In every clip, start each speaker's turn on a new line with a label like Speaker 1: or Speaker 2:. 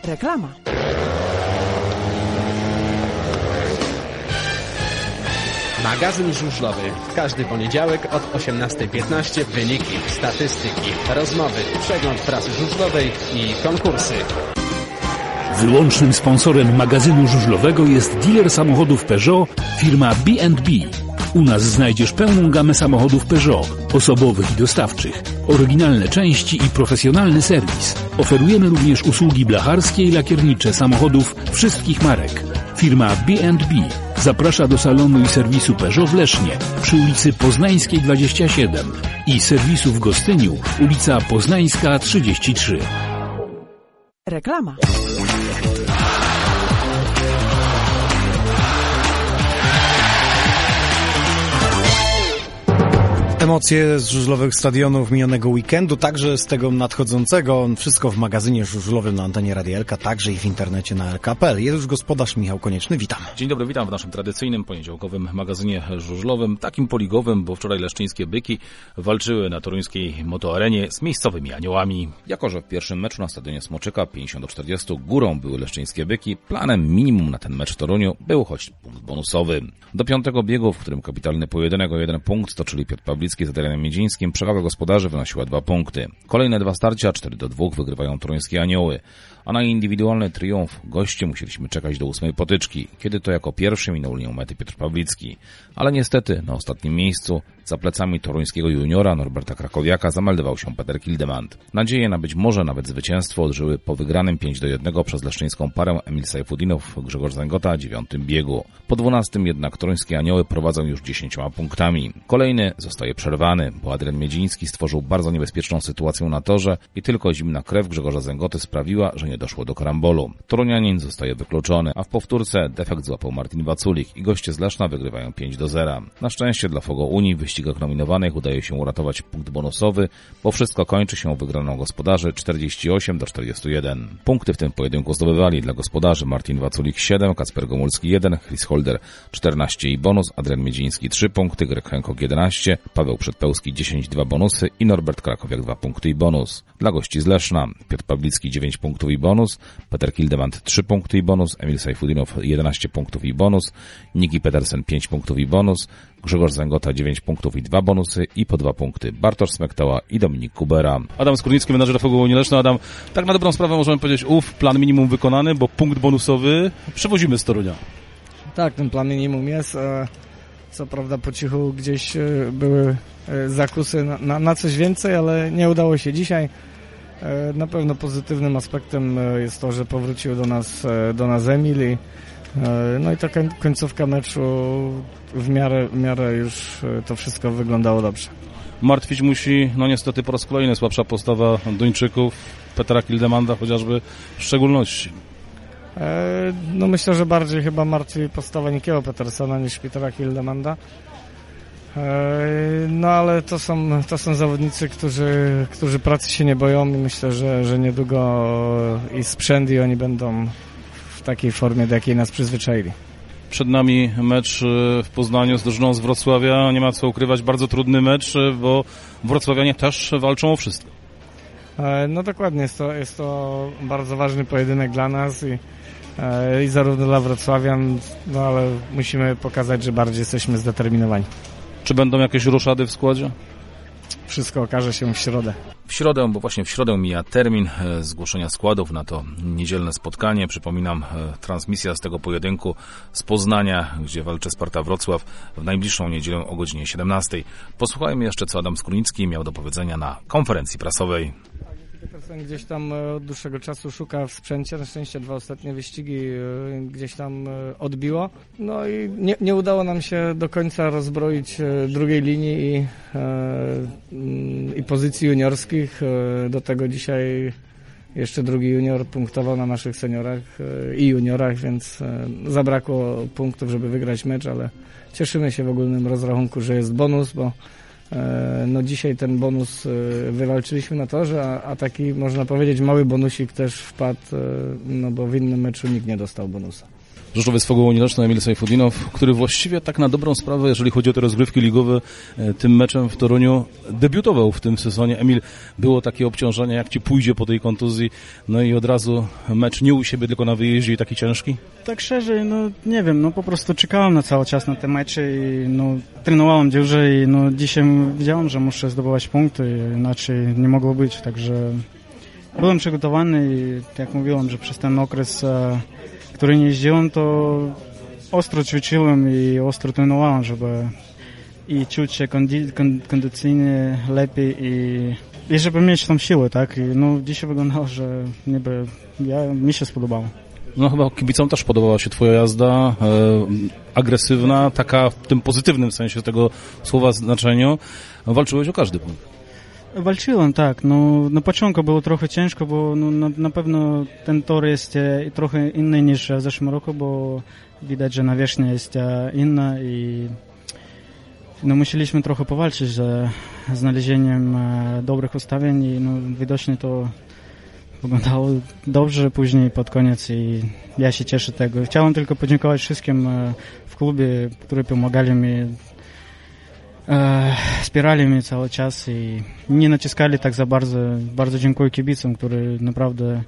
Speaker 1: Reklama.
Speaker 2: Magazyn żużlowy. Każdy poniedziałek od 18:15 wyniki, statystyki, rozmowy, przegląd prasy żużlowej i konkursy.
Speaker 3: Wyłącznym sponsorem magazynu żużlowego jest dealer samochodów Peugeot, firma B&B. U nas znajdziesz pełną gamę samochodów Peugeot, osobowych i dostawczych, oryginalne części i profesjonalny serwis. Oferujemy również usługi blacharskie i lakiernicze samochodów wszystkich marek. Firma B&B zaprasza do salonu i serwisu Peugeot w Lesznie przy ulicy Poznańskiej 27 i serwisu w Gostyniu, ulica Poznańska 33.
Speaker 1: Reklama.
Speaker 4: Emocje z żużlowych stadionów minionego weekendu, także z tego nadchodzącego. Wszystko w magazynie żużlowym na antenie Radia Elka, także i w internecie na LK.pl. Jest już gospodarz Michał Konieczny, witam.
Speaker 5: Dzień dobry, witam w naszym tradycyjnym poniedziałkowym magazynie żużlowym, takim poligowym, bo wczoraj leszczyńskie byki walczyły na toruńskiej motoarenie z miejscowymi aniołami. Jako że w pierwszym meczu na stadionie Smoczyka 50-40 górą były leszczyńskie byki, planem minimum na ten mecz w Toruniu był choć punkt bonusowy. Do piątego biegu, w którym kapitalny pojedynek o 1 punkt stoczyli Piotr Pawlicki z Adrianem Miedzińskim, przewaga gospodarzy wynosiła 2 punkty. Kolejne 2 starcia, 4-2 wygrywają toruńskie anioły. A na indywidualny triumf goście musieliśmy czekać do 8. potyczki, kiedy to jako pierwszy minął linią mety Piotr Pawlicki. Ale niestety na ostatnim miejscu, za plecami toruńskiego juniora Norberta Krakowiaka, zameldował się Peter Kildemand. Nadzieje na być może nawet zwycięstwo odżyły po wygranym 5-1 przez leszczyńską parę Emil Sajfudinow, Grzegorz Zęgota 9. biegu. Po 12 jednak toruńskie anioły prowadzą już 10 punktami. Kolejny zostaje przerwany, bo Adrian Miedziński stworzył bardzo niebezpieczną sytuację na torze i tylko zimna krew Grzegorza Zęgoty sprawiła, że nie doszło do karambolu. Torunianin zostaje wykluczony, a w powtórce defekt złapał Martin Waculik i goście z Leszna wygrywają 5-0. Na szczęście dla Fogo Unii w wyścigach nominowanych udaje się uratować punkt bonusowy, bo wszystko kończy się wygraną gospodarzy 48-41. Punkty w tym pojedynku zdobywali dla gospodarzy Martin Waculik 7, Kacper Gomulski 1, Chris Holder 14 i bonus, Adrian Miedziński 3 punkty, Greg Hancock 11, Paweł Przedpełski 10, 2 bonusy i Norbert Krakowiak 2 punkty i bonus. Dla gości z Leszna Piotr Pawlicki 9 punktów i bonus, Peter Kildemand 3 punkty i bonus, Emil Sajfudinow 11 punktów i bonus, Niki Pedersen 5 punktów i bonus, Grzegorz Zęgota 9 punktów i 2 bonusy i po 2 punkty Bartosz Smektała i Dominik Kubera.
Speaker 6: Adam Skórnicki, menadżer Fogo Unii Leszno. Adam, tak na dobrą sprawę możemy powiedzieć, plan minimum wykonany, bo punkt bonusowy przewozimy z Torunia.
Speaker 7: Tak, ten plan minimum jest. Co prawda po cichu gdzieś były zakusy na coś więcej, ale nie udało się dzisiaj. Na pewno pozytywnym aspektem jest to, że powrócił do nas Emil i no i ta końcówka meczu w miarę już to wszystko wyglądało dobrze.
Speaker 6: Martwić musi, no niestety po raz kolejny słabsza postawa Duńczyków, Petra Kildemanda chociażby w szczególności.
Speaker 7: No myślę, że bardziej chyba martwi postawa Nikiego Petersena niż Petera Kildemanda. No ale to są zawodnicy, którzy pracy się nie boją i myślę, że niedługo i sprzęt i oni będą w takiej formie, do jakiej nas przyzwyczaili.
Speaker 6: Przed nami mecz w Poznaniu z drużyną z Wrocławia. Nie ma co ukrywać, bardzo trudny mecz, bo wrocławianie też walczą o wszystko.
Speaker 7: No dokładnie, jest to bardzo ważny pojedynek dla nas i zarówno dla wrocławian, no ale musimy pokazać, że bardziej jesteśmy zdeterminowani.
Speaker 6: Czy będą jakieś ruszady w składzie?
Speaker 7: Wszystko okaże się w środę.
Speaker 5: W środę, bo właśnie w środę mija termin zgłoszenia składów na to niedzielne spotkanie. Przypominam, transmisja z tego pojedynku z Poznania, gdzie walczy Sparta Wrocław w najbliższą niedzielę o godzinie 17. Posłuchajmy jeszcze, co Adam Skórnicki miał do powiedzenia na konferencji prasowej.
Speaker 7: Petersen gdzieś tam od dłuższego czasu szuka w sprzęcie. Na szczęście 2 ostatnie wyścigi gdzieś tam odbiło. No i nie udało nam się do końca rozbroić drugiej linii i pozycji juniorskich. Do tego dzisiaj jeszcze drugi junior punktował na naszych seniorach i juniorach, więc zabrakło punktów, żeby wygrać mecz, ale cieszymy się w ogólnym rozrachunku, że jest bonus, bo no dzisiaj ten bonus wywalczyliśmy na torze, a taki można powiedzieć mały bonusik też wpadł, no bo w innym meczu nikt nie dostał bonusa.
Speaker 6: Rzeszowiec Fogą Unii Leszno, Emil Sajfudinow, który właściwie tak na dobrą sprawę, jeżeli chodzi o te rozgrywki ligowe, tym meczem w Toruniu debiutował w tym sezonie. Emil, było takie obciążenie, jak ci pójdzie po tej kontuzji, no i od razu mecz nie u siebie, tylko na wyjeździe i taki ciężki?
Speaker 8: Tak szczerze, no nie wiem, no po prostu czekałem na cały czas na te mecze i no trenowałem dłużej i no dzisiaj wiedziałem, że muszę zdobywać punkty, inaczej nie mogło być, także byłem przygotowany i jak mówiłem, że przez ten okres, który nie jeździłem, to ostro ćwiczyłem i ostro trenowałem, żeby i czuć się kondycyjnie lepiej i żeby mieć tą siłę, tak? I no dzisiaj wyglądało, że niby mi się spodobało.
Speaker 6: No chyba kibicom też podobała się twoja jazda, agresywna, taka w tym pozytywnym sensie tego słowa znaczeniu. Walczyłeś o każdy punkt.
Speaker 8: Walczyłem, tak. No, na początku było trochę ciężko, bo no, na pewno ten tor jest trochę inny niż w zeszłym roku, bo widać, że nawierzchnia jest inna i no, musieliśmy trochę powalczyć ze znalezieniem dobrych ustawień i no, widocznie to wyglądało dobrze później pod koniec i ja się cieszę tego. Chciałem tylko podziękować wszystkim w klubie, którzy pomagali mi, wspierali mnie cały czas i nie naciskali tak za bardzo. Bardzo dziękuję kibicom, którzy naprawdę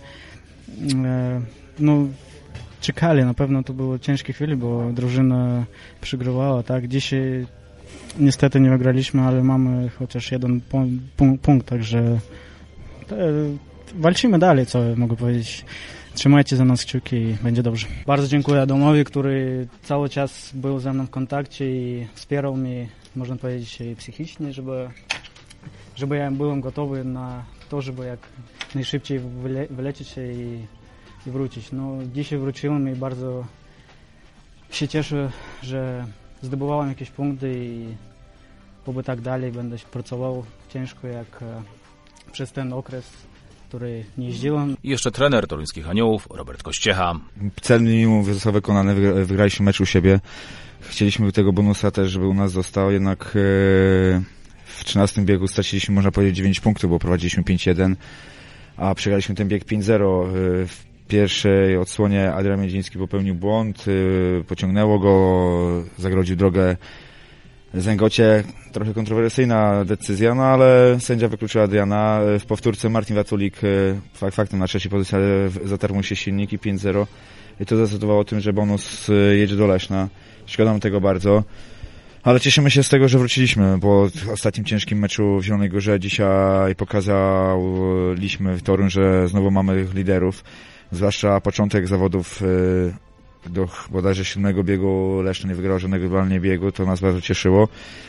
Speaker 8: no, czekali. Na pewno to były ciężkie chwile, bo drużyna przegrywała. Tak? Dzisiaj niestety nie wygraliśmy, ale mamy chociaż jeden punkt, także walczymy dalej, co mogę powiedzieć. Trzymajcie za nas kciuki i będzie dobrze. Bardzo dziękuję Adamowi, który cały czas był ze mną w kontakcie i wspierał mnie, można powiedzieć, psychicznie, żeby ja byłem gotowy na to, żeby jak najszybciej wylecieć się i wrócić. No, dzisiaj wróciłem i bardzo się cieszę, że zdobywałem jakieś punkty i oby tak dalej będę pracował ciężko jak przez ten okres, który nie jeździłem.
Speaker 5: I jeszcze trener toruńskich Aniołów, Robert Kościecha.
Speaker 9: Cel minimum został wykonany, wygraliśmy mecz u siebie. Chcieliśmy tego bonusa też, żeby u nas został, jednak w 13 biegu straciliśmy, można powiedzieć, 9 punktów, bo prowadziliśmy 5-1, a przegraliśmy ten bieg 5-0. W pierwszej odsłonie Adrian Miedziński popełnił błąd, pociągnęło go, zagrodził drogę Zęgocie. Trochę kontrowersyjna decyzja, no ale sędzia wykluczył Adriana. W powtórce Martin Waculik faktem na trzeciej pozycji, ale zatarł się silnik i 5-0. I to zdecydowało o tym, że bonus jedzie do Leszna. Szkoda mi tego bardzo. Ale cieszymy się z tego, że wróciliśmy, bo w ostatnim ciężkim meczu w Zielonej Górze dzisiaj pokazaliśmy w Toruń, że znowu mamy liderów. Zwłaszcza początek zawodów do bodajże 7 biegu Leszno nie wygrał żadnego globalnie biegu, to nas bardzo cieszyło.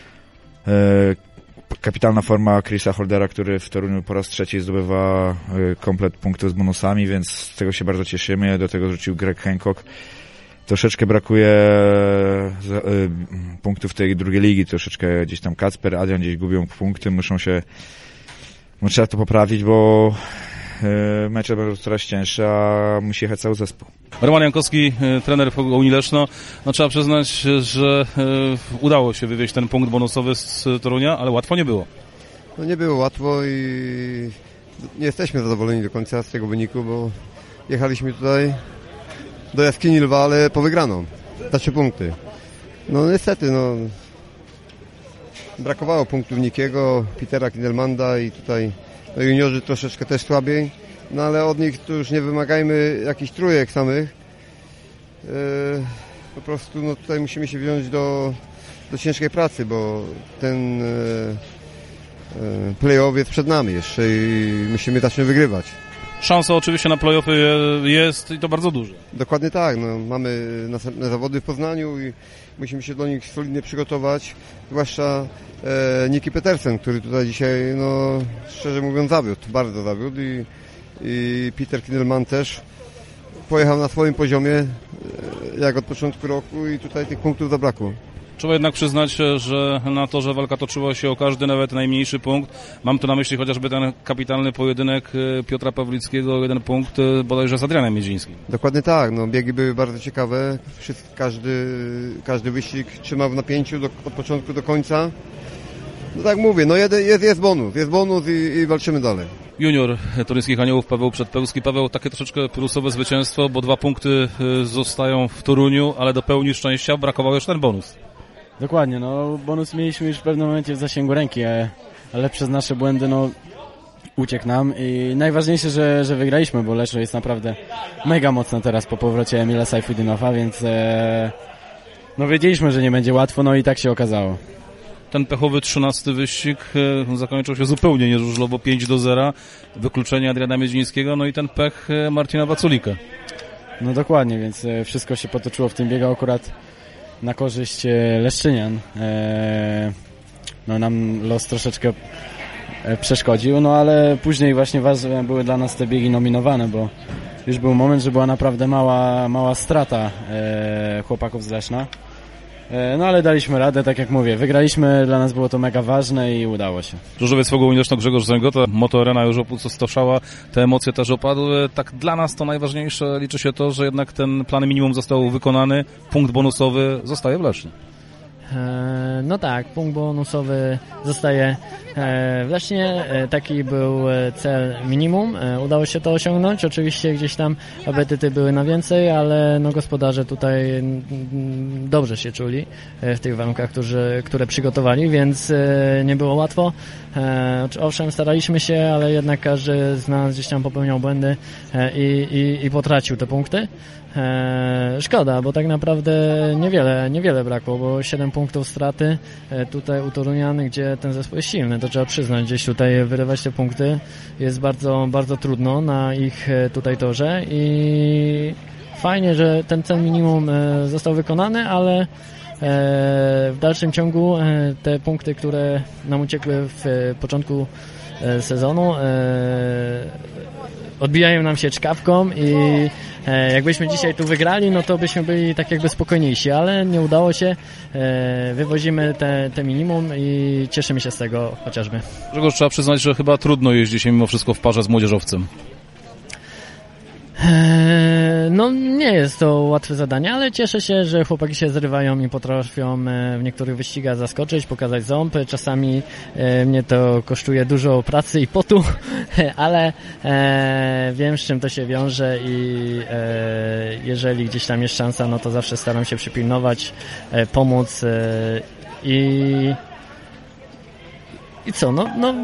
Speaker 9: Kapitalna forma Chrisa Holdera, który w Toruniu po raz trzeci zdobywa komplet punktów z bonusami, więc z tego się bardzo cieszymy. Do tego rzucił Greg Hancock. Troszeczkę brakuje punktów tej drugiej ligi, troszeczkę gdzieś tam Kacper, Adrian gdzieś gubią punkty, trzeba to poprawić, bo mecze będą coraz cięższe, a musi jechać cały zespół.
Speaker 6: Roman Jankowski, trener Unii Leszno. No, trzeba przyznać, że udało się wywieźć ten punkt bonusowy z Torunia, ale łatwo nie było.
Speaker 10: No nie było łatwo i nie jesteśmy zadowoleni do końca z tego wyniku, bo jechaliśmy tutaj do Jaskini Lwa, ale po wygraną. Za 3 punkty. No niestety, no brakowało punktów Nikiego, Petera Kindelmanda i tutaj no, juniorzy troszeczkę też słabiej, no ale od nich tu już nie wymagajmy jakichś trójek samych. Po prostu no, tutaj musimy się wziąć do ciężkiej pracy, bo ten play-off jest przed nami jeszcze i musimy zacząć wygrywać.
Speaker 6: Szansa oczywiście na play-offy jest i to bardzo duże.
Speaker 10: Dokładnie tak. No, mamy następne zawody w Poznaniu i musimy się do nich solidnie przygotować. Zwłaszcza Niki Petersen, który tutaj dzisiaj, no, szczerze mówiąc, zawiódł. Bardzo zawiódł i Peter Kindelman też pojechał na swoim poziomie jak od początku roku i tutaj tych punktów zabrakło.
Speaker 6: Trzeba jednak przyznać, że na to, że walka toczyła się o każdy, nawet najmniejszy punkt. Mam tu na myśli chociażby ten kapitalny pojedynek Piotra Pawlickiego, 1 punkt bodajże z Adrianem Miedzińskim.
Speaker 10: Dokładnie tak, no, biegi były bardzo ciekawe. Każdy wyścig trzymał w napięciu od początku do końca. No tak mówię, no jest bonus i walczymy dalej.
Speaker 6: Junior toruńskich Aniołów Paweł Przedpełski. Paweł, takie troszeczkę plusowe zwycięstwo, bo 2 punkty zostają w Toruniu, ale do pełni szczęścia brakował już ten bonus.
Speaker 11: Dokładnie, no bonus mieliśmy już w pewnym momencie w zasięgu ręki, ale przez nasze błędy uciekł nam i najważniejsze, że wygraliśmy, bo Leszno jest naprawdę mega mocno teraz po powrocie Emila Sajfudinowa, więc wiedzieliśmy, że nie będzie łatwo, i tak się okazało.
Speaker 6: Ten pechowy 13. wyścig zakończył się zupełnie nieżużlowo, 5-0, wykluczenie Adriana Miedzińskiego, i ten pech Martina Waculika.
Speaker 11: No dokładnie, więc wszystko się potoczyło w tym biegu akurat na korzyść Leszczynian. Nam los troszeczkę przeszkodził, ale później właśnie ważne były dla nas te biegi nominowane, bo już był moment, że była naprawdę mała strata chłopaków z Leszna. Ale daliśmy radę, tak jak mówię, wygraliśmy, dla nas było to mega ważne i udało się.
Speaker 6: Różowiec Fogoł Leszno, Grzegorz Zęgota, Motoarena już opustoszała, te emocje też opadły. Tak dla nas to najważniejsze, liczy się to, że jednak ten plan minimum został wykonany, punkt bonusowy zostaje w Lesznie.
Speaker 12: No tak, punkt bonusowy zostaje w Lesznie, taki był cel minimum, udało się to osiągnąć, oczywiście gdzieś tam apetyty były na więcej, ale gospodarze tutaj dobrze się czuli w tych warunkach, które przygotowali, więc nie było łatwo. Owszem, staraliśmy się, ale jednak każdy z nas gdzieś tam popełniał błędy i potracił te punkty. Szkoda, bo tak naprawdę niewiele brakło, bo 7 punktów straty tutaj u Torunian, gdzie ten zespół jest silny, to trzeba przyznać, gdzieś tutaj wyrywać te punkty jest bardzo, bardzo trudno na ich tutaj torze i fajnie, że ten cel minimum został wykonany, ale w dalszym ciągu te punkty, które nam uciekły w początku sezonu, odbijają nam się czkawką i jakbyśmy dzisiaj tu wygrali, to byśmy byli tak jakby spokojniejsi, ale nie udało się. Wywozimy te minimum i cieszymy się z tego chociażby.
Speaker 6: Grzegorz, trzeba przyznać, że chyba trudno jeździć mimo wszystko w parze z młodzieżowcem.
Speaker 12: Nie jest to łatwe zadanie, ale cieszę się, że chłopaki się zrywają i potrafią w niektórych wyścigach zaskoczyć, pokazać ząb. Czasami mnie to kosztuje dużo pracy i potu, ale wiem, z czym to się wiąże i jeżeli gdzieś tam jest szansa, to zawsze staram się przypilnować, pomóc i co,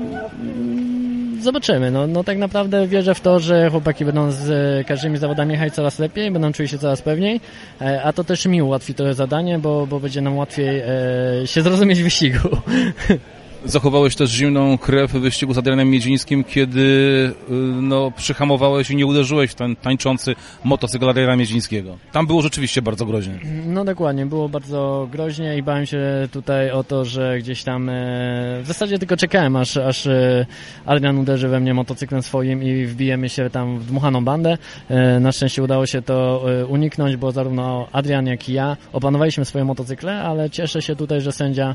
Speaker 12: zobaczymy. Tak naprawdę wierzę w to, że chłopaki będą z każdymi zawodami jechać coraz lepiej, będą czuli się coraz pewniej, a to też mi ułatwi to zadanie, bo będzie nam łatwiej się zrozumieć w wyścigu.
Speaker 6: Zachowałeś też zimną krew w wyścigu z Adrianem Miedzińskim, kiedy przyhamowałeś i nie uderzyłeś w ten tańczący motocykl Adriana Miedzińskiego. Tam było rzeczywiście bardzo groźnie.
Speaker 12: Dokładnie, było bardzo groźnie i bałem się tutaj o to, że gdzieś tam w zasadzie tylko czekałem, aż Adrian uderzy we mnie motocyklem swoim i wbijemy się tam w dmuchaną bandę. Na szczęście udało się to uniknąć, bo zarówno Adrian, jak i ja opanowaliśmy swoje motocykle, ale cieszę się tutaj, że sędzia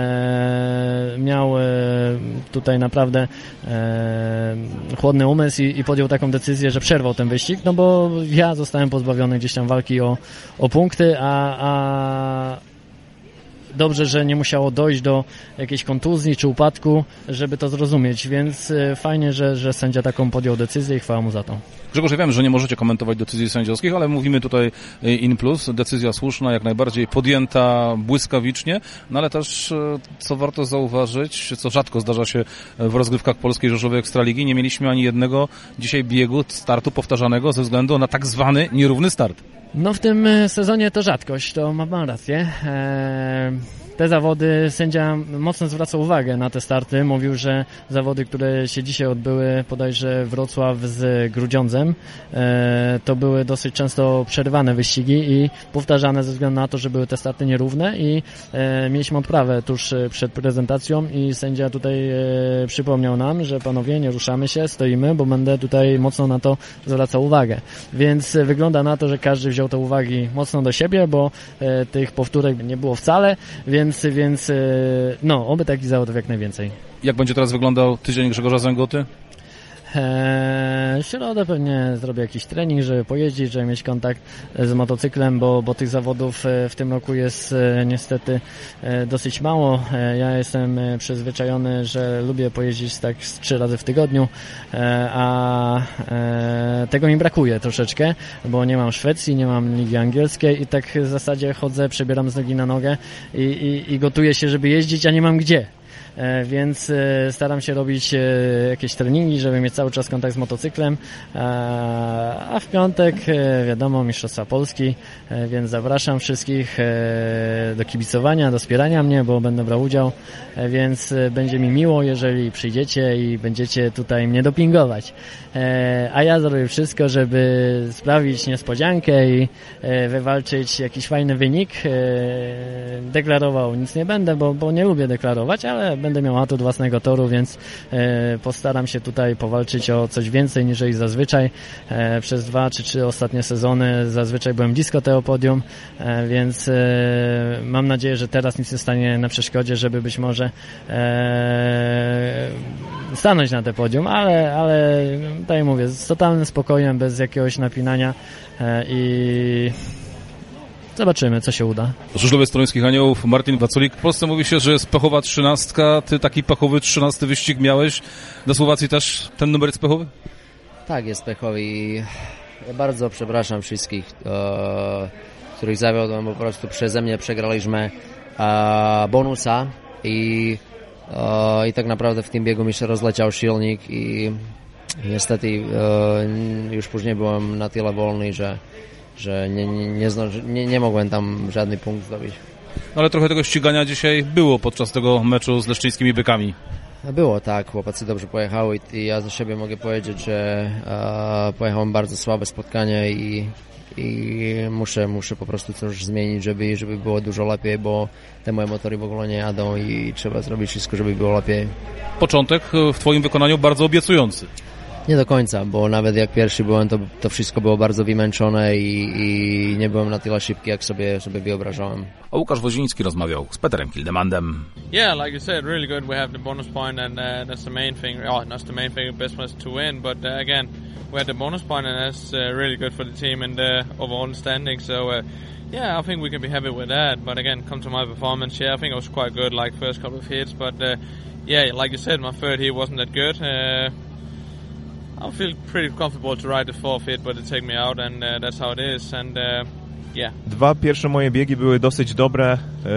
Speaker 12: miał tutaj naprawdę chłodny umysł i podjął taką decyzję, że przerwał ten wyścig, bo ja zostałem pozbawiony gdzieś tam walki o punkty, a dobrze, że nie musiało dojść do jakiejś kontuzji czy upadku, żeby to zrozumieć, więc fajnie, że sędzia taką podjął decyzję i chwała mu za to.
Speaker 6: Grzegorz, ja wiem, że nie możecie komentować decyzji sędziowskich, ale mówimy tutaj in plus, decyzja słuszna, jak najbardziej podjęta błyskawicznie, ale też, co warto zauważyć, co rzadko zdarza się w rozgrywkach polskiej rzeszowej Ekstraligi, nie mieliśmy ani jednego dzisiaj biegu, startu powtarzanego ze względu na tak zwany nierówny start.
Speaker 12: W tym sezonie to rzadkość, to mam rację. Te zawody sędzia mocno zwracał uwagę na te starty. Mówił, że zawody, które się dzisiaj odbyły, bodajże Wrocław z Grudziądzem, to były dosyć często przerywane wyścigi i powtarzane ze względu na to, że były te starty nierówne i mieliśmy odprawę tuż przed prezentacją i sędzia tutaj przypomniał nam, że panowie, nie ruszamy się, stoimy, bo będę tutaj mocno na to zwracał uwagę. Więc wygląda na to, że każdy wziął te uwagi mocno do siebie, bo tych powtórek nie było wcale, więc oby takich zawodów jak najwięcej.
Speaker 6: Jak będzie teraz wyglądał tydzień Grzegorza Zęgoty?
Speaker 12: W środę pewnie zrobię jakiś trening, żeby pojeździć, żeby mieć kontakt z motocyklem, bo tych zawodów w tym roku jest niestety dosyć mało. Ja jestem przyzwyczajony, że lubię pojeździć tak 3 razy w tygodniu, a tego mi brakuje troszeczkę, bo nie mam Szwecji, nie mam ligi angielskiej i tak w zasadzie chodzę, przebieram z nogi na nogę i gotuję się, żeby jeździć, a nie mam gdzie. Więc staram się robić jakieś treningi, żeby mieć cały czas kontakt z motocyklem, a w piątek wiadomo Mistrzostwa Polski, więc zapraszam wszystkich do kibicowania, do wspierania mnie, bo będę brał udział, więc będzie mi miło, jeżeli przyjdziecie i będziecie tutaj mnie dopingować, a ja zrobię wszystko, żeby sprawić niespodziankę i wywalczyć jakiś fajny wynik. Deklarował nic nie będę, bo nie lubię deklarować, ale będę miał atut własnego toru, więc postaram się tutaj powalczyć o coś więcej niż zazwyczaj. Przez 2 czy 3 ostatnie sezony zazwyczaj byłem blisko tego podium, więc mam nadzieję, że teraz nic nie stanie na przeszkodzie, żeby być może stanąć na te podium, ale tak jak mówię, z totalnym spokojem, bez jakiegoś napinania i zobaczymy, co się uda.
Speaker 6: Żużlowiec Toruńskich Aniołów Martin Waculik. W Polsce mówi się, że jest pechowa 13. Ty taki pechowy 13 wyścig miałeś. Do Słowacji też ten numer jest pechowy?
Speaker 13: Tak, jest pechowy i ja bardzo przepraszam wszystkich, których zawiodłem, bo po prostu przeze mnie przegraliśmy bonusa i tak naprawdę w tym biegu mi się rozleciał silnik i niestety już później byłem na tyle wolny, że nie mogłem tam żadny punkt zdobyć.
Speaker 6: No ale trochę tego ścigania dzisiaj było podczas tego meczu z leszczyńskimi bykami.
Speaker 13: Było tak, chłopacy dobrze pojechały i ja za siebie mogę powiedzieć, że pojechałem bardzo słabe spotkanie i muszę po prostu coś zmienić, żeby było dużo lepiej, bo te moje motory w ogóle nie jadą i trzeba zrobić wszystko, żeby było lepiej.
Speaker 6: Początek w twoim wykonaniu bardzo obiecujący.
Speaker 13: Nie do końca, bo nawet jak pierwszy byłem, to wszystko było bardzo wymęczone i nie byłem na tyle szybki, jak sobie wyobrażałem.
Speaker 5: A Łukasz Woziński rozmawiał z Peterem Hildemandem.
Speaker 14: Yeah, like you said, really good. We have the bonus point and that's the main thing. Oh, not the main thing, the best one is to win. But again, we had the bonus point and that's really good for the team and the overall standing. So yeah, I think we can be happy with that. But again, come to my performance, yeah, I think I was quite good, like first couple of hits. But yeah, like you said, my third hit wasn't that good. I feel pretty comfortable to ride the fourth hit, but it take me out and that's how it is. And yeah.
Speaker 15: 2 pierwsze moje biegi były dosyć dobre,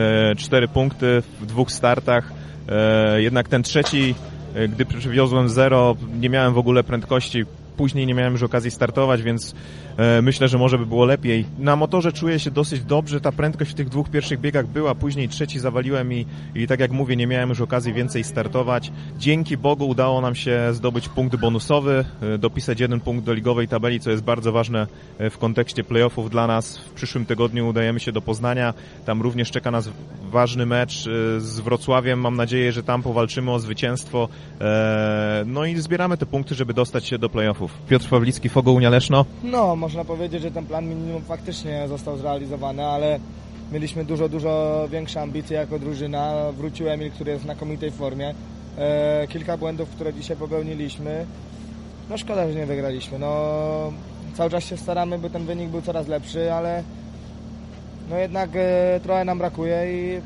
Speaker 15: 4 punkty w 2 startach. Jednak ten trzeci, gdy przywiozłem 0, nie miałem w ogóle prędkości. Później nie miałem już okazji startować, więc myślę, że może by było lepiej. Na motorze czuję się dosyć dobrze, ta prędkość w tych 2 pierwszych biegach była, później trzeci zawaliłem i tak jak mówię, nie miałem już okazji więcej startować. Dzięki Bogu udało nam się zdobyć punkt bonusowy, dopisać 1 punkt do ligowej tabeli, co jest bardzo ważne w kontekście playoffów dla nas. W przyszłym tygodniu udajemy się do Poznania, tam również czeka nas ważny mecz z Wrocławiem. Mam nadzieję, że tam powalczymy o zwycięstwo, no i zbieramy te punkty, żeby dostać się do playoffów. Piotr Pawlicki, Fogo Unia Leszno.
Speaker 16: No, można powiedzieć, że ten plan minimum faktycznie został zrealizowany, ale mieliśmy dużo większe ambicje jako drużyna. Wrócił Emil, który jest w znakomitej formie. Kilka błędów, które dzisiaj popełniliśmy. No szkoda, że nie wygraliśmy. No, cały czas się staramy, by ten wynik był coraz lepszy, ale no jednak trochę nam brakuje i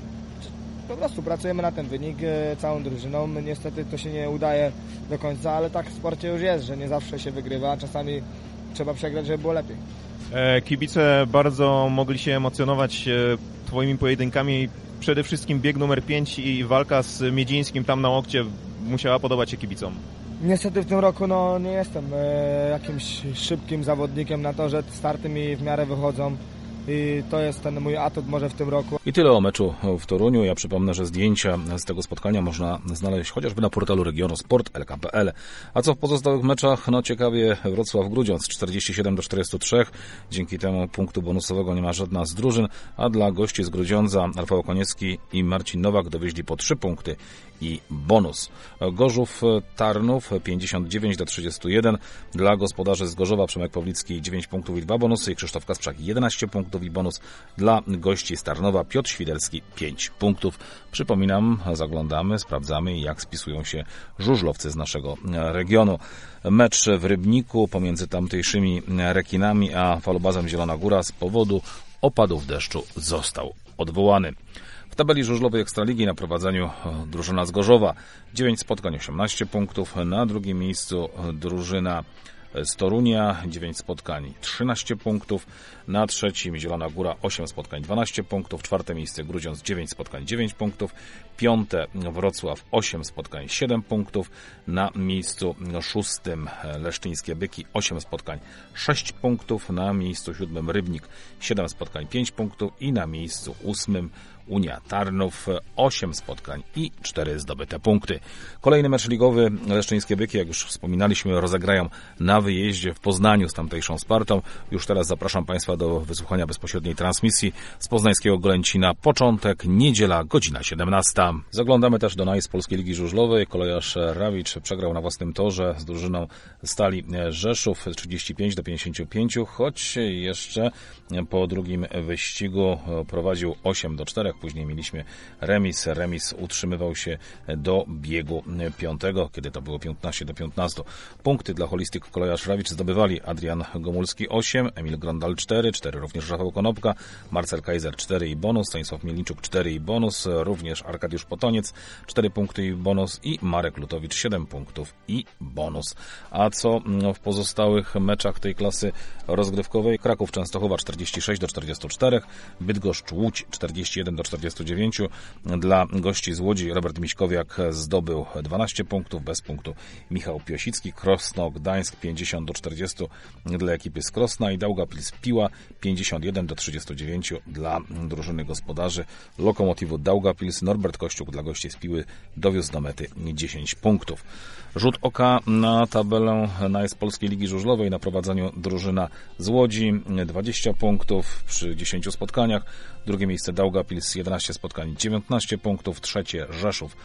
Speaker 16: po prostu pracujemy na ten wynik całą drużyną. Niestety to się nie udaje do końca, ale tak w sporcie już jest, że nie zawsze się wygrywa. Czasami trzeba przegrać, żeby było lepiej.
Speaker 15: Kibice bardzo mogli się emocjonować twoimi pojedynkami. Przede wszystkim bieg numer 5 i walka z Miedzińskim tam na łokcie musiała podobać się kibicom.
Speaker 16: Niestety w tym roku nie jestem jakimś szybkim zawodnikiem na to, że starty mi w miarę wychodzą. I to jest ten mój atut może w tym roku.
Speaker 5: I tyle o meczu w Toruniu. Ja przypomnę, że zdjęcia z tego spotkania można znaleźć chociażby na portalu regionu sport.lk.pl. A co w pozostałych meczach? No ciekawie Wrocław-Grudziądz 47-43. Dzięki temu punktu bonusowego nie ma żadna z drużyn, a dla gości z Grudziądza Rafał Koniecki i Marcin Nowak dowieźli po 3 punkty i bonus. Gorzów-Tarnów 59-31. Dla gospodarzy z Gorzowa Przemek Pawlicki 9 punktów i 2 bonusy i Krzysztof Kasprzak 11 punktów. punktów i bonus dla gości z Tarnowa. Piotr Świderski 5 punktów. Przypominam, zaglądamy, sprawdzamy, jak spisują się żużlowcy z naszego regionu. Mecz w Rybniku pomiędzy tamtejszymi rekinami a Falobazem Zielona Góra z powodu opadów deszczu został odwołany. W tabeli żużlowej Ekstraligi na prowadzeniu drużyna z Gorzowa 9 spotkań, 18 punktów. Na drugim miejscu drużyna z Torunia 9 spotkań, 13 punktów. Na trzecim Zielona Góra 8 spotkań, 12 punktów. Czwarte miejsce Grudziądz 9 spotkań, 9 punktów. Piąte Wrocław 8 spotkań, 7 punktów. Na miejscu szóstym Leszczyńskie Byki 8 spotkań, 6 punktów. Na miejscu siódmym Rybnik 7 spotkań, 5 punktów. I na miejscu ósmym Unia Tarnów 8 spotkań i 4 zdobyte punkty. Kolejny mecz ligowy Leszczyńskie Byki, jak już wspominaliśmy, rozegrają na wyjeździe w Poznaniu z tamtejszą Spartą. Już teraz zapraszam Państwa do wysłuchania bezpośredniej transmisji z poznańskiego Golęcina. Początek, niedziela, godzina 17. Zaglądamy też do NAIS Polskiej Ligi Żużlowej. Kolejarz Rawicz przegrał na własnym torze z drużyną Stali Rzeszów 35-55, choć jeszcze po drugim wyścigu prowadził 8-4. Później mieliśmy remis. Remis utrzymywał się do biegu 5, kiedy to było 15-15. Punkty dla Holistic Kolejarz Rawicz zdobywali Adrian Gomulski 8, Emil Grondal 4 również Rafał Konopka, Marcel Kaiser 4 i bonus, Stanisław Mielniczuk 4 i bonus, również Arkadiusz Potoniec 4 punkty i bonus i Marek Lutowicz 7 punktów i bonus. A co w pozostałych meczach tej klasy rozgrywkowej? Kraków Częstochowa 46-44, Bydgoszcz Łódź 41-49. Dla gości z Łodzi Robert Miśkowiak zdobył 12 punktów, bez punktu Michał Piosicki. Krosno Gdańsk 50-40 dla ekipy z Krosna i Daugavpils Piła 51-39 dla drużyny gospodarzy Lokomotywu Daugavpils. Norbert Kościuk dla gości z Piły dowiózł do mety 10 punktów. Rzut oka na tabelę NAIS Polskiej Ligi Żużlowej. Na prowadzeniu drużyna z Łodzi 20 punktów przy 10 spotkaniach. Drugie miejsce Daugavpils 11 spotkań, 19 punktów. Trzecie Rzeszów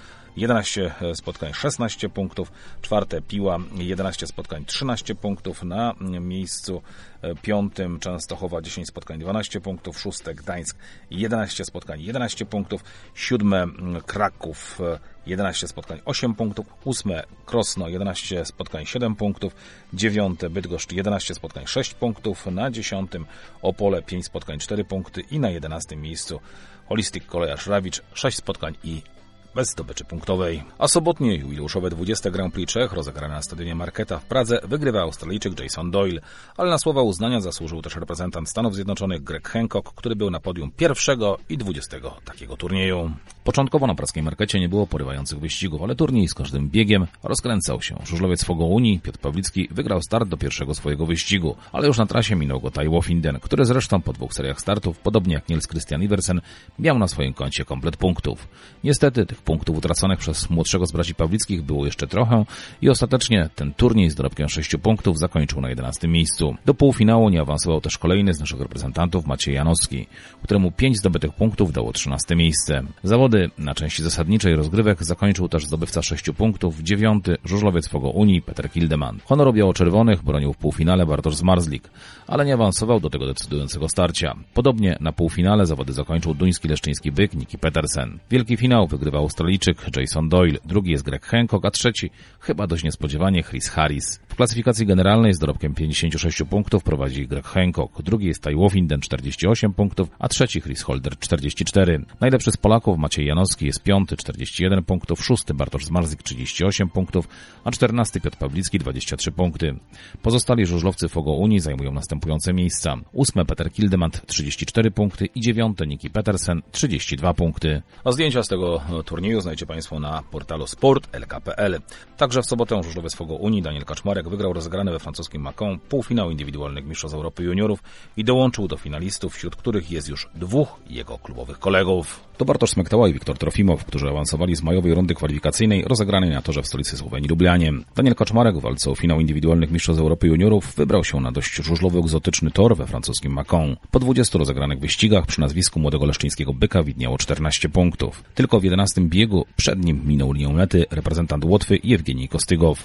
Speaker 5: 11 spotkań, 16 punktów. Czwarte Piła 11 spotkań, 13 punktów. Na miejscu piątym Częstochowa 10 spotkań, 12 punktów. Szóste Gdańsk 11 spotkań, 11 punktów. Siódme Kraków 11 spotkań, 8 punktów. Ósme Krosno 11 spotkań, 7 punktów. Dziewiąte Bydgoszcz 11 spotkań, 6 punktów. Na 10 Opole 5 spotkań, 4 punkty i na 11 miejscu Holistic Kolejarz Rawicz 6 spotkań i bez zdobyczy punktowej. A sobotnie jubileuszowe 20 Grand Prix Czech rozegrane na stadionie Marketa w Pradze wygrywa Australijczyk Jason Doyle, ale na słowa uznania zasłużył też reprezentant Stanów Zjednoczonych Greg Hancock, który był na podium pierwszego i 20 takiego turnieju. Początkowo na praskiej Markecie nie było porywających wyścigów, ale turniej z każdym biegiem rozkręcał się. Żużlowiec Fogo Unii Piotr Pawlicki wygrał start do pierwszego swojego wyścigu, ale już na trasie minął go Tai Wofinden, który zresztą po 2 seriach startów, podobnie jak Niels Christian Iversen, miał na swoim koncie komplet punktów. Niestety tych punktów utraconych przez młodszego z braci Pawlickich było jeszcze trochę i ostatecznie ten turniej z dorobkiem 6 punktów zakończył na 11 miejscu. Do półfinału nie awansował też kolejny z naszych reprezentantów, Maciej Janowski, któremu 5 zdobytych punktów dało 13 miejsce. Zawody na części zasadniczej rozgrywek zakończył też zdobywca 6 punktów, 9. żużlowiec Fogo Unii Peter Kildeman. Honoru biało-czerwonych bronił w półfinale Bartosz Zmarzlik, ale nie awansował do tego decydującego starcia. Podobnie na półfinale zawody zakończył duński Leszczyński Byk Niki Petersen. Wielki finał wygrywał Australijczyk Jason Doyle, drugi jest Greg Hancock, a trzeci, chyba dość niespodziewanie, Chris Harris. W klasyfikacji generalnej z dorobkiem 56 punktów prowadzi Greg Hancock, drugi jest Tai Wofinden 48 punktów, a trzeci Chris Holder 44. Najlepszy z Polaków Maciej Janowski jest 5, 41 punktów, 6 Bartosz Zmarzlik 38 punktów, a 14 Piotr Pawlicki 23 punkty. Pozostali żużlowcy Fogo Unii zajmują następujące miejsca. 8 Peter Kildemand 34 punkty i 9 Niki Petersen 32 punkty. A zdjęcia z tego turnieju znajdziecie Państwo na portalu sport.lk.pl. Także w sobotę żużlowiec Fogo Unii Daniel Kaczmarek wygrał rozegrany we francuskim Macon półfinał indywidualnych mistrzostw Europy juniorów i dołączył do finalistów, wśród których jest już 2 jego klubowych kolegów. To Bartosz Smektała i Wiktor Trofimow, którzy awansowali z majowej rundy kwalifikacyjnej rozegranej na torze w stolicy Słowenii Lublianie. Daniel Kaczmarek w walce o finał indywidualnych mistrzostw Europy juniorów wybrał się na dość żużlowy, egzotyczny tor we francuskim Macon. Po 20 rozegranych wyścigach przy nazwisku młodego leszczyńskiego byka widniało 14 punktów. Tylko w 11 biegu przed nim minął linią mety reprezentant Łotwy Jewgenij Kostygow.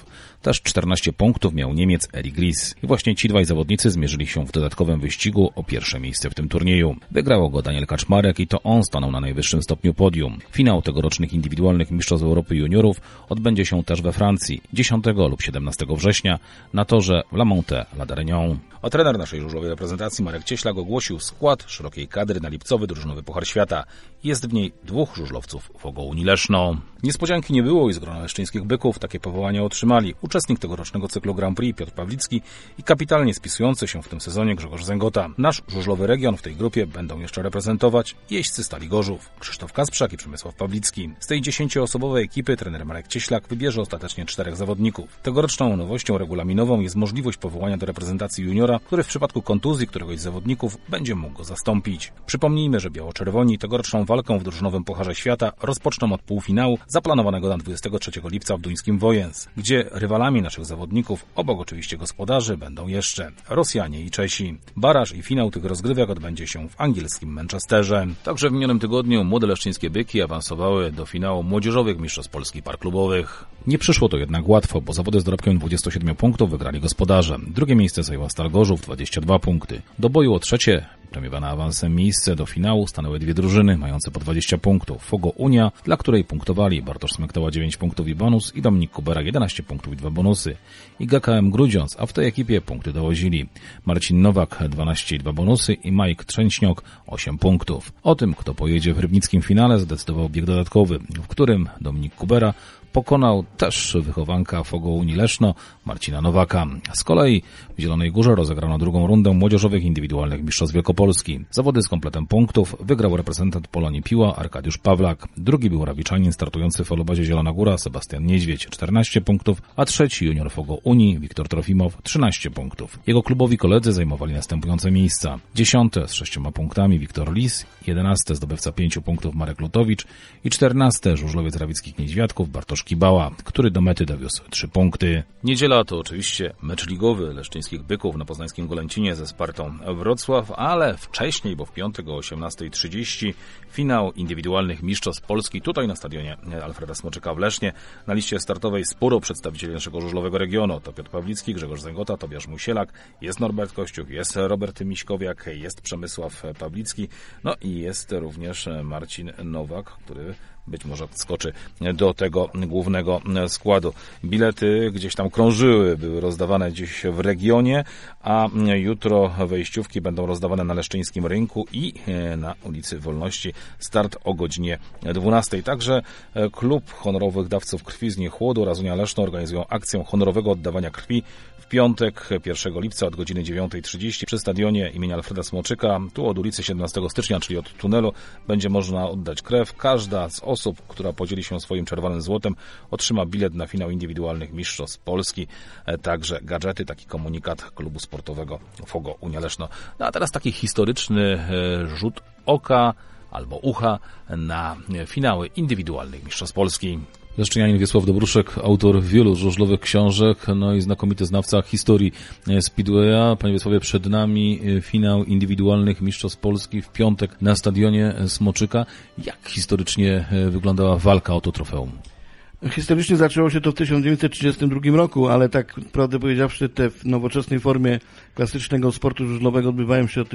Speaker 5: Też 14 punktów miał Niemiec Erik Ries. I właśnie ci dwaj zawodnicy zmierzyli się w dodatkowym wyścigu o pierwsze miejsce w tym turnieju. Wygrało go Daniel Kaczmarek i to on stanął na najwyższym stopniu podium. Finał tegorocznych indywidualnych mistrzostw Europy juniorów odbędzie się też we Francji 10 lub 17 września na torze w La Monte-La Darignon. A trener naszej żużlowej reprezentacji Marek Cieślak ogłosił skład szerokiej kadry na lipcowy drużynowy Puchar Świata. Jest w niej 2 żużlowców Fogo Unii Leszno. Niespodzianki nie było i z grona leszczyńskich byków takie powołania otrzymali uczestnik tegorocznego cyklu Grand Prix Piotr Pawlicki i kapitalnie spisujący się w tym sezonie Grzegorz Zęgota. Nasz żużlowy region w tej grupie będą jeszcze reprezentować jeźdźcy Stali Gorzów, Krzysztof Kasprzak i Przemysław Pawlicki. Z tej 10-osobowej ekipy trener Marek Cieślak wybierze ostatecznie 4 zawodników. Tegoroczną nowością regulaminową jest możliwość powołania do reprezentacji juniora, który w przypadku kontuzji któregoś z zawodników będzie mógł go zastąpić. Przypomnijmy, że biało-czerwoni tegoroczną walkę w drużynowym Pucharze Świata rozpoczną od półfinału zaplanowanego na 23 lipca w duńskim Wojens, gdzie rywalami naszych zawodników, obok oczywiście gospodarzy, będą jeszcze Rosjanie i Czesi. Baraż i finał tych rozgrywek odbędzie się w angielskim Manchesterze. Także w minionym tygodniu młode leszczyńskie byki awansowały do finału młodzieżowych mistrzostw Polski par klubowych. Nie przyszło to jednak łatwo, bo zawody z dorobkiem 27 punktów wygrali gospodarze. Drugie miejsce zajęła Stal Gorzów, 22 punkty. Do boju o trzecie, premiowane awansem miejsce do finału, stanęły 2 drużyny mające po 20 punktów. Fogo Unia, dla której punktowali Bartosz Smektała 9 punktów i bonus i Dominik Kubera 11 punktów i 2 bonusy. I GKM Grudziądz, a w tej ekipie punkty dowozili Marcin Nowak 12 i 2 bonusy i Mike Trzęśniok 8 punktów. O tym, kto pojedzie w rybnickim finale, zdecydował bieg dodatkowy, w którym Dominik Kubera pokonał też wychowanka Fogo Unii Leszno, Marcina Nowaka. Z kolei w Zielonej Górze rozegrano drugą rundę młodzieżowych indywidualnych mistrzostw Wielkopolski. Zawody z kompletem punktów wygrał reprezentant Polonii Piła Arkadiusz Pawlak. Drugi był Rawiczanin startujący w Folobazie Zielona Góra Sebastian Niedźwiedź 14 punktów, a trzeci junior Fogo Unii Wiktor Trofimow 13 punktów. Jego klubowi koledzy zajmowali następujące miejsca. 10 z 6 punktami Wiktor Lis, 11 zdobywca 5 punktów Marek Lutowicz i 14 żużlowiec Rawickich Niedźwiadków Bartosz Kibała, który do mety dowiózł 3 punkty. Niedziela to oczywiście mecz ligowy leszczyńskich byków na poznańskim Golęcinie ze Spartą Wrocław, ale wcześniej, bo w piątek o 18:30 finał indywidualnych mistrzostw Polski tutaj na stadionie Alfreda Smoczyka w Lesznie. Na liście startowej sporo przedstawicieli naszego żużlowego regionu. To Piotr Pawlicki, Grzegorz Zęgota, Tobiasz Musielak, jest Norbert Kościuch, jest Robert Miśkowiak, jest Przemysław Pawlicki, no i jest również Marcin Nowak, który być może skoczy do tego głównego składu. Bilety gdzieś tam krążyły, były rozdawane gdzieś w regionie, a jutro wejściówki będą rozdawane na Leszczyńskim Rynku i na ulicy Wolności. Start o godzinie 12. Także Klub Honorowych Dawców Krwi z Niechłodu oraz Unia Leszno organizują akcję honorowego oddawania krwi w piątek 1 lipca od godziny 9:30 przy stadionie imienia Alfreda Smoczyka. Tu od ulicy 17 stycznia, czyli od tunelu, będzie można oddać krew. Każda z osób, która podzieli się swoim czerwonym złotem, otrzyma bilet na finał indywidualnych mistrzostw Polski. Także gadżety, taki komunikat klubu sportowego Fogo Unia Leszno. No a teraz taki historyczny rzut oka albo ucha na finały indywidualnych mistrzostw Polski. Leszczynianin Wiesław Dobruszek, autor wielu żużlowych książek, no i znakomity znawca historii Speedwaya. Panie Wiesławie, przed nami finał indywidualnych mistrzostw Polski w piątek na stadionie Smoczyka. Jak historycznie wyglądała walka o to trofeum?
Speaker 17: Historycznie zaczęło się to w 1932 roku, ale tak prawdę powiedziawszy te w nowoczesnej formie klasycznego sportu żużlowego odbywają się od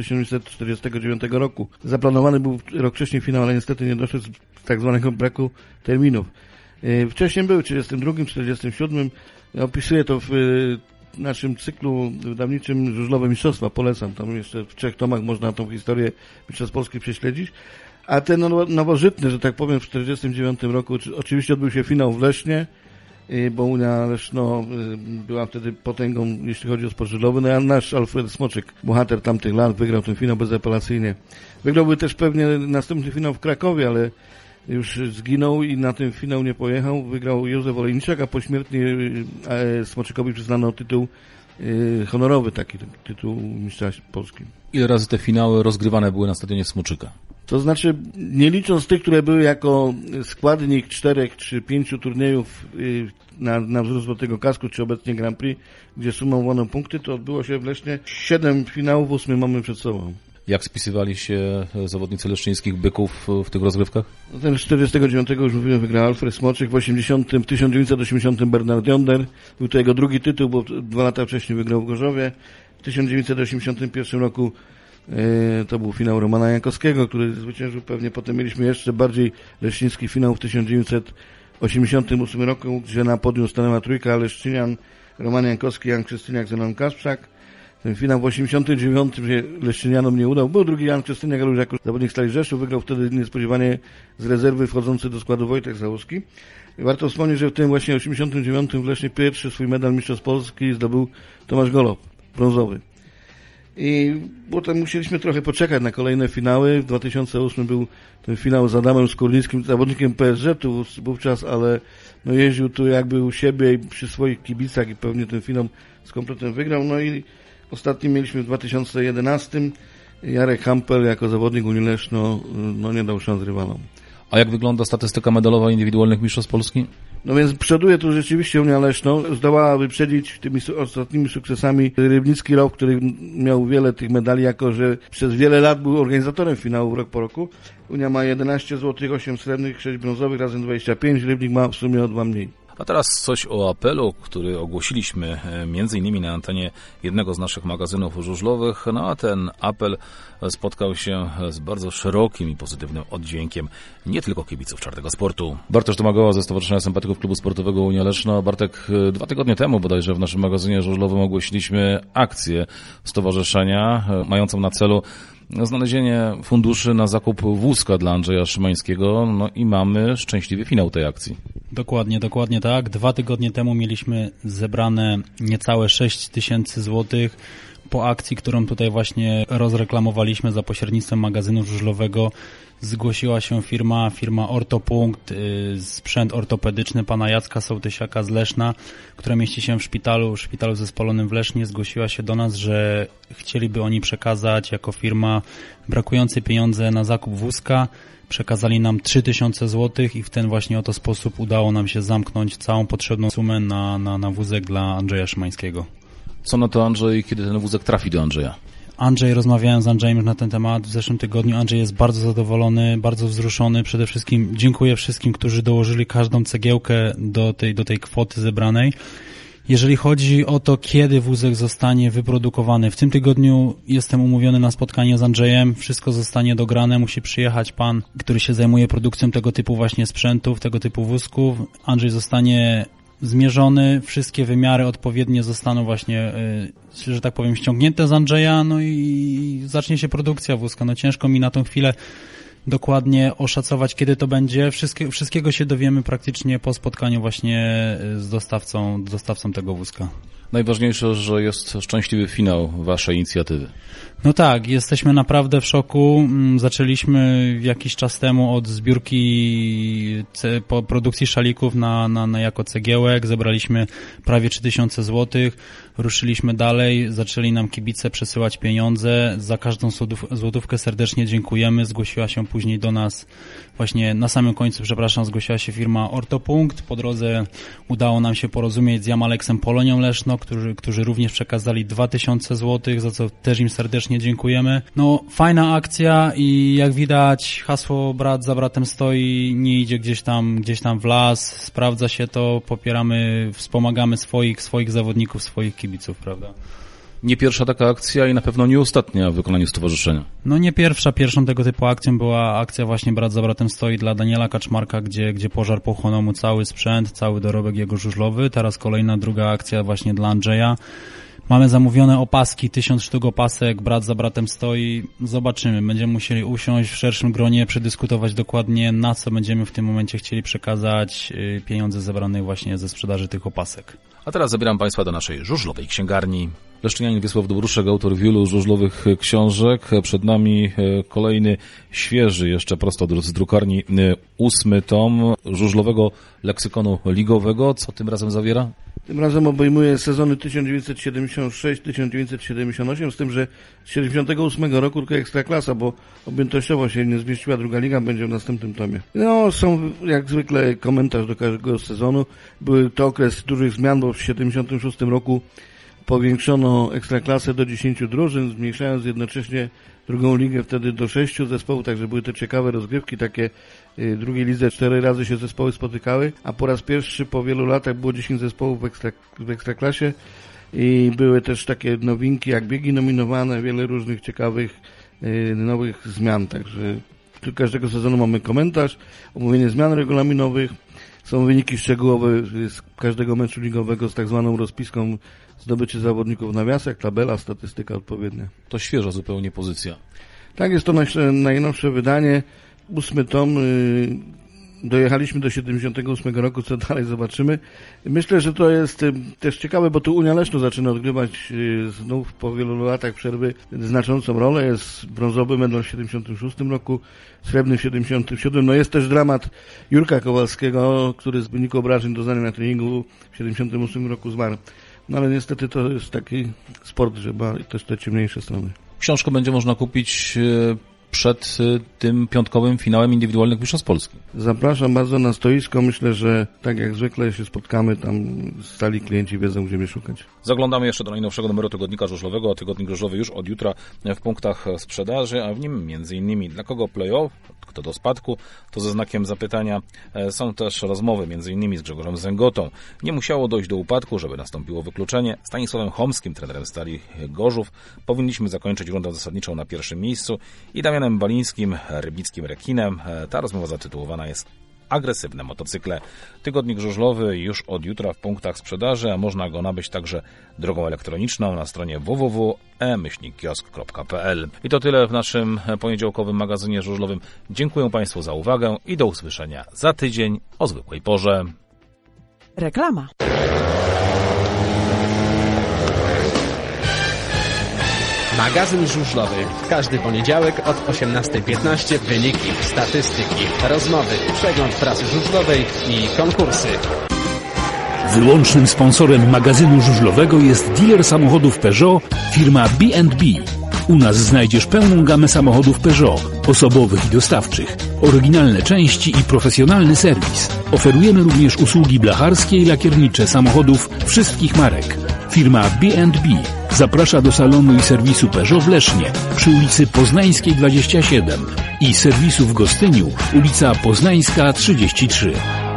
Speaker 17: 1949 roku. Zaplanowany był rok wcześniej finał, ale niestety nie doszedł z tak zwanego braku terminów. Wcześniej był w 1942, 1947. Opisuję to w naszym cyklu wydawniczym Żużlowe Mistrzostwa. Polecam. Tam jeszcze w 3 tomach można tą historię Mistrzostw Polski prześledzić. A ten nowożytny, że tak powiem, w 1949 roku oczywiście odbył się finał w Lesznie, bo Unia Leszno była wtedy potęgą, jeśli chodzi o sport żużlowy. No a nasz Alfred Smoczyk, bohater tamtych lat, wygrał ten finał bezapelacyjnie. Wygrałby też pewnie następny finał w Krakowie, ale już zginął i na ten finał nie pojechał. Wygrał Józef Olejniczak, a pośmiertnie Smoczykowi przyznano tytuł honorowy, taki tytuł mistrza Polski.
Speaker 5: Ile razy te finały rozgrywane były na stadionie Smoczyka?
Speaker 17: To znaczy, nie licząc tych, które były jako składnik 4 czy 5 turniejów na wzór Złotego Kasku, czy obecnie Grand Prix, gdzie sumą łoną punkty, to odbyło się w Lesznie 7 finałów, 8 mamy przed sobą.
Speaker 6: Jak spisywali się zawodnicy leszczyńskich Byków w tych rozgrywkach?
Speaker 17: No ten 49 już mówiłem, wygrał Alfred Smoczyk, w 1980 Bernard Jonder. Był to jego drugi tytuł, bo 2 lata wcześniej wygrał w Gorzowie. W 1981 roku to był finał Romana Jankowskiego, który zwyciężył pewnie. Potem mieliśmy jeszcze bardziej leszczyński finał w 1988 roku, gdzie na podium stanęła trójka Leszczynian, Roman Jankowski, Jan Krzysztyniak, Zenon Kasprzak. Ten finał w 89 się Leszczynianom nie udał. Był drugi Jan Krzysztyniak, ale już jako zawodnik Stali Rzeszów. Wygrał wtedy niespodziewanie z rezerwy wchodzący do składu Wojtek Załuski. Warto wspomnieć, że w tym właśnie 89 w Lesznie pierwszy swój medal mistrzostw Polski zdobył Tomasz Golob, brązowy. I potem musieliśmy trochę poczekać na kolejne finały. W 2008 był ten finał z Adamem Skórnickim, zawodnikiem PSG-u wówczas, ale no jeździł tu jakby u siebie i przy swoich kibicach i pewnie ten finał z kompletem wygrał. No i ostatni mieliśmy w 2011. Jarek Hampel jako zawodnik Unii Leszno nie dał szans rywalom.
Speaker 6: A jak wygląda statystyka medalowa indywidualnych mistrzostw Polski?
Speaker 17: No więc przoduje tu rzeczywiście Unia Leszno. Zdołała wyprzedzić tymi ostatnimi sukcesami Rybnicki Rów, który miał wiele tych medali, jako że przez wiele lat był organizatorem finałów rok po roku. Unia ma 11 złotych, 8 srebrnych, 6 brązowych, razem 25. Rybnik ma w sumie o 2 mniej.
Speaker 6: A teraz coś o apelu, który ogłosiliśmy m.in. na antenie jednego z naszych magazynów żużlowych. No a ten apel spotkał się z bardzo szerokim i pozytywnym oddźwiękiem nie tylko kibiców czarnego sportu. Bartosz Domagała ze Stowarzyszenia Sympatyków Klubu Sportowego Unia Leszno. Bartek, 2 tygodnie temu bodajże w naszym magazynie żużlowym ogłosiliśmy akcję stowarzyszenia mającą na celu znalezienie funduszy na zakup wózka dla Andrzeja Szymańskiego, no i mamy szczęśliwy finał tej akcji.
Speaker 18: Dokładnie tak. 2 tygodnie temu mieliśmy zebrane niecałe 6 000 złotych. Po akcji, którą tutaj właśnie rozreklamowaliśmy za pośrednictwem magazynu żużlowego, zgłosiła się firma Ortopunkt, sprzęt ortopedyczny pana Jacka Sołtysiaka z Leszna, która mieści się w szpitalu zespolonym w Lesznie. Zgłosiła się do nas, że chcieliby oni przekazać jako firma brakujące pieniądze na zakup wózka. Przekazali nam 3000 złotych i w ten właśnie oto sposób udało nam się zamknąć całą potrzebną sumę na wózek dla Andrzeja Szymańskiego.
Speaker 6: Co na to Andrzej, kiedy ten wózek trafi do Andrzeja?
Speaker 18: Rozmawiałem z Andrzejem już na ten temat w zeszłym tygodniu. Andrzej jest bardzo zadowolony, bardzo wzruszony. Przede wszystkim dziękuję wszystkim, którzy dołożyli każdą cegiełkę do tej kwoty zebranej. Jeżeli chodzi o to, kiedy wózek zostanie wyprodukowany, w tym tygodniu jestem umówiony na spotkanie z Andrzejem. Wszystko zostanie dograne. Musi przyjechać pan, który się zajmuje produkcją tego typu właśnie sprzętów, tego typu wózków. Andrzej zostanie zmierzony, wszystkie wymiary odpowiednie zostaną właśnie, że tak powiem, ściągnięte z Andrzeja, no i zacznie się produkcja wózka. No ciężko mi na tą chwilę dokładnie oszacować, kiedy to będzie. Wszystkiego się dowiemy praktycznie po spotkaniu właśnie z dostawcą tego wózka.
Speaker 6: Najważniejsze, że jest szczęśliwy finał waszej inicjatywy.
Speaker 18: No tak, jesteśmy naprawdę w szoku. Zaczęliśmy jakiś czas temu od zbiórki produkcji szalików na jako cegiełek. Zebraliśmy prawie 3000 złotych. Ruszyliśmy dalej, zaczęli nam kibice przesyłać pieniądze. Za każdą złotówkę serdecznie dziękujemy. Zgłosiła się później do nas właśnie na samym końcu, zgłosiła się firma Ortopunkt. Po drodze udało nam się porozumieć z Jamaleksem Polonią Leszno, którzy również przekazali 2000 złotych, za co też im serdecznie dziękujemy. No, fajna akcja i jak widać hasło brat za bratem stoi, nie idzie gdzieś tam w las, sprawdza się to, popieramy, wspomagamy swoich zawodników, swoich kibiców, prawda?
Speaker 6: Nie pierwsza taka akcja i na pewno nie ostatnia w wykonaniu stowarzyszenia.
Speaker 18: No nie pierwsza. Pierwszą tego typu akcją była akcja właśnie Brat za bratem stoi dla Daniela Kaczmarka, gdzie pożar pochłonął mu cały sprzęt, cały dorobek jego żużlowy. Teraz kolejna druga akcja właśnie dla Andrzeja. Mamy zamówione opaski, 1000 sztuk opasek, Brat za bratem stoi. Zobaczymy. Będziemy musieli usiąść w szerszym gronie, przedyskutować dokładnie, na co będziemy w tym momencie chcieli przekazać pieniądze zebrane właśnie ze sprzedaży tych opasek.
Speaker 6: A teraz zabieram Państwa do naszej żużlowej księgarni. Leszczynianin Wiesław Dobruszek, autor wielu żużlowych książek. Przed nami kolejny, świeży jeszcze prosto z drukarni, 8 tom żużlowego leksykonu ligowego. Co tym razem zawiera?
Speaker 17: Tym razem obejmuje sezony 1976-1978, z tym, że z 1978 roku tylko Ekstraklasa, bo objętościowo się nie zmieściła druga liga, będzie w następnym tomie. No, są jak zwykle komentarz do każdego sezonu. Był to okres dużych zmian, bo w 1976 roku powiększono Ekstraklasę do 10 drużyn, zmniejszając jednocześnie drugą ligę wtedy do 6 zespołów, także były te ciekawe rozgrywki, takie w drugiej lidze 4 razy się zespoły spotykały, a po raz pierwszy po wielu latach było 10 zespołów w Ekstraklasie i były też takie nowinki jak biegi nominowane, wiele różnych ciekawych nowych zmian, także każdego sezonu mamy komentarz, omówienie zmian regulaminowych, są wyniki szczegółowe z każdego meczu ligowego z tak zwaną rozpiską zdobyczy zawodników w nawiasach, tabela, statystyka odpowiednia.
Speaker 5: To świeża zupełnie pozycja.
Speaker 17: Tak, jest to najnowsze wydanie, 8 tom, dojechaliśmy do 78 roku, co dalej zobaczymy. Myślę, że to jest też ciekawe, bo tu Unia Leszno zaczyna odgrywać znów po wielu latach przerwy znaczącą rolę. Jest brązowy medal w 76 roku, srebrny w 77. No jest też dramat Jurka Kowalskiego, który z wyniku obrażeń doznanych na treningu w 78 roku zmarł. No ale niestety to jest taki sport, że ma też te ciemniejsze strony.
Speaker 5: Książkę będzie można kupić przed tym piątkowym finałem indywidualnych mistrzostw Polski.
Speaker 17: Zapraszam bardzo na stoisko. Myślę, że tak jak zwykle się spotkamy, tam stali klienci wiedzą, gdzie mnie szukać.
Speaker 5: Zaglądamy jeszcze do najnowszego numeru Tygodnika Żużlowego. Tygodnik Żużlowy już od jutra w punktach sprzedaży, a w nim m.in. dla kogo play-off, kto do spadku, to ze znakiem zapytania. Są też rozmowy m.in. z Grzegorzem Zęgotą. Nie musiało dojść do upadku, żeby nastąpiło wykluczenie. Stanisławem Chomskim, trenerem Stali Gorzów. Powinniśmy zakończyć rundę zasadniczą na pierwszym miejscu i Damianem Balińskim, rybickim rekinem. Ta rozmowa zatytułowana jest Agresywne motocykle. Tygodnik Żużlowy już od jutra w punktach sprzedaży, a można go nabyć także drogą elektroniczną na stronie www.e-kiosk.pl. I to tyle w naszym poniedziałkowym magazynie żużlowym. Dziękuję Państwu za uwagę i do usłyszenia za tydzień o zwykłej porze.
Speaker 1: Reklama.
Speaker 2: Magazyn żużlowy. Każdy poniedziałek od 18:15 wyniki, statystyki, rozmowy, przegląd prasy żużlowej i konkursy.
Speaker 3: Wyłącznym sponsorem magazynu żużlowego jest dealer samochodów Peugeot, firma B&B. U nas znajdziesz pełną gamę samochodów Peugeot, osobowych i dostawczych, oryginalne części i profesjonalny serwis. Oferujemy również usługi blacharskie i lakiernicze samochodów wszystkich marek. Firma B&B zaprasza do salonu i serwisu Peugeot w Lesznie przy ulicy Poznańskiej 27 i serwisu w Gostyniu, ulica Poznańska 33.